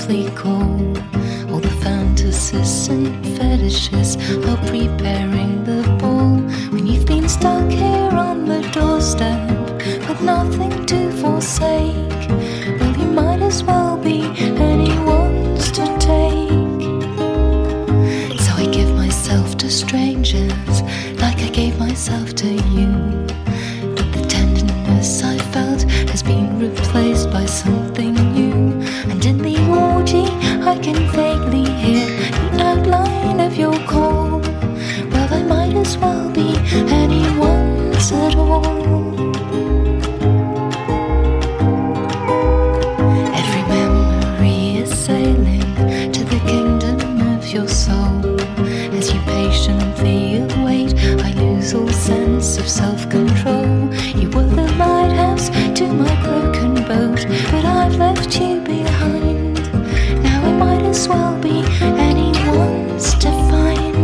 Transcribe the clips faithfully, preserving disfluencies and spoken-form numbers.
softly call. All the fantasies and fetishes are preparing the ball. When you've been stuck here on the doorstep with nothing to forsake, well, you might as well be anyone's to take. So I give myself to strangers like I gave myself to you. But the tenderness I felt has been replaced by something new. And in the orgy I can vaguely hear the outline of your call. Well, I might as well be anyone's at all. Every memory is sailing to the kingdom of your soul. As you patiently await, I lose all sense of self-control. You were the lighthouse to my broken boat, but I've left you behind. Now I might as well be anyone's to find.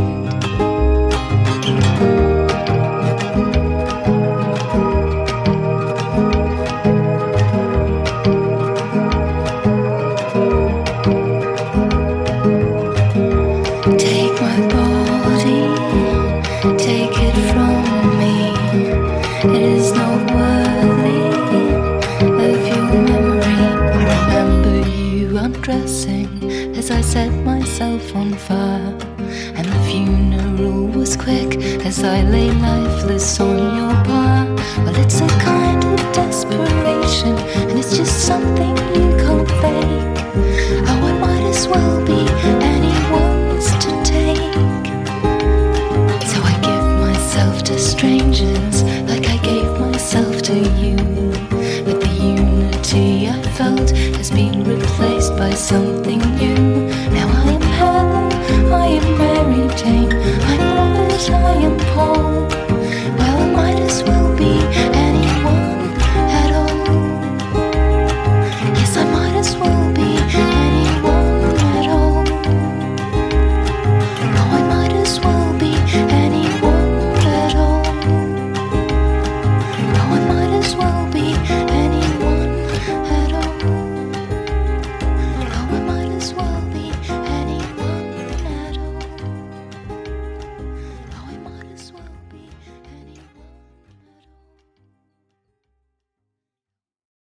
Take my body, take it from me. It is not worthy of your memory. I remember you undressing as I set myself on fire, and the funeral was quick as I lay lifeless on your bar. Well, it's a kind of desperation, and it's just something you can't fake. Oh, I might as well be anyone's to take. So I give myself to strangers like I gave myself to you. But the unity I felt has been replaced by something new.